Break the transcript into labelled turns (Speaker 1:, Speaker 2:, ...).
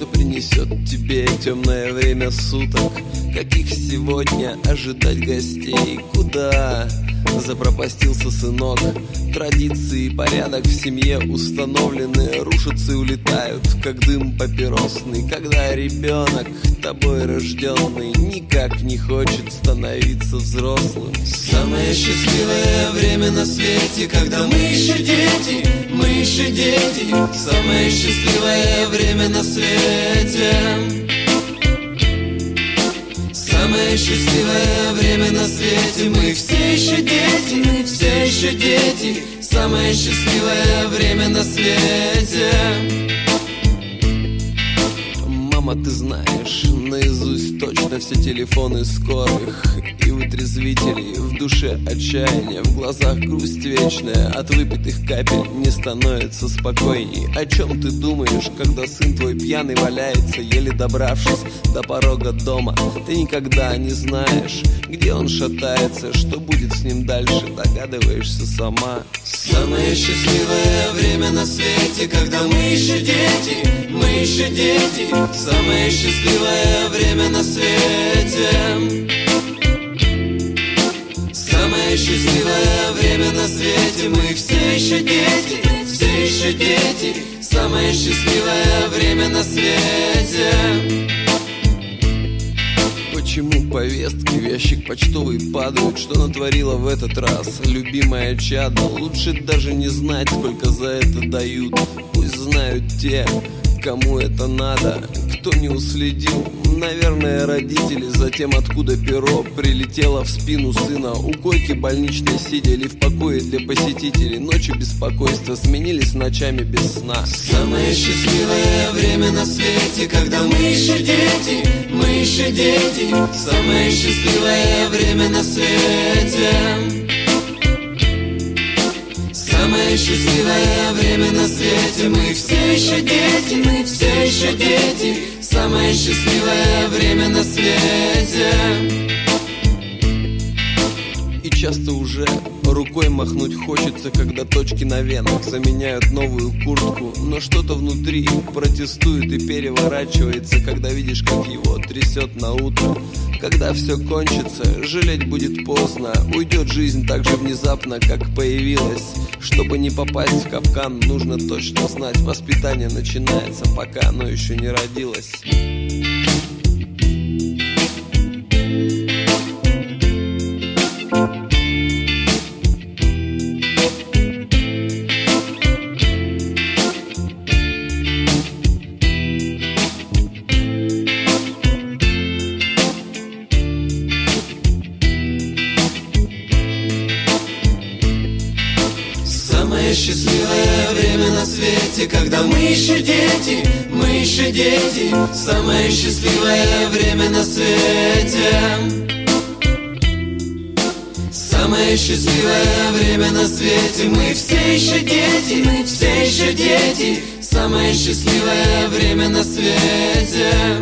Speaker 1: принесет тебе темное время суток? Каких сегодня ожидать гостей? Куда запропастился сынок? Традиции и порядок в семье установлены, рушатся и улетают, как дым папиросный. Когда ребенок, тобой рожденный, никак не хочет становиться взрослым. Самое счастливое время на свете, когда мы еще дети, мы еще дети. Самое счастливое время на свете. Самое счастливое время на свете. Мы все еще дети, мы все еще дети. Самое счастливое время на свете. Мама, ты знаешь наизусть точно все телефоны скорых и вытрезвителей. В душе отчаяние, в глазах грусть вечная. От выпитых капель не становится спокойней. О чем ты думаешь, когда сын твой пьяный валяется, еле добравшись до порога дома? Ты никогда не знаешь, где он шатается, что будет с ним дальше, догадываешься сама. Самое счастливое время на свете, когда мы еще дети, мы еще дети. Самое счастливое время на свете. Самое счастливое время на свете. Мы все еще дети, все еще дети. Самое счастливое время на свете. Почему повестки в ящик почтовый падают? Что натворила в этот раз любимая чадо? Лучше даже не знать, сколько за это дают. Пусть знают те, кому это надо. Кто не уследил, наверное, родители. Затем, откуда перо прилетело в спину сына. У койки больничной сидя или в покое для посетителей. Ночи беспокойства сменились ночами без сна. Самое счастливое время на свете, когда мы еще дети, мы еще дети. Самое счастливое время на свете. Самое счастливое время на свете. Мы все еще дети, мы все еще дети. Самое счастливое время на свете. И часто уже рукой махнуть хочется, когда точки на венах заменяют новую куртку. Но что-то внутри протестует и переворачивается, когда видишь, как его трясет на утро. Когда все кончится, жалеть будет поздно. Уйдет жизнь так же внезапно, как появилась. Чтобы не попасть в капкан, нужно точно знать, воспитание начинается, пока оно еще не родилось. Самое счастливое время на свете, когда мы еще дети, мы еще дети. Самое счастливое время на свете. Самое счастливое время на свете. Мы все еще дети, мы все еще дети. Самое счастливое время на свете.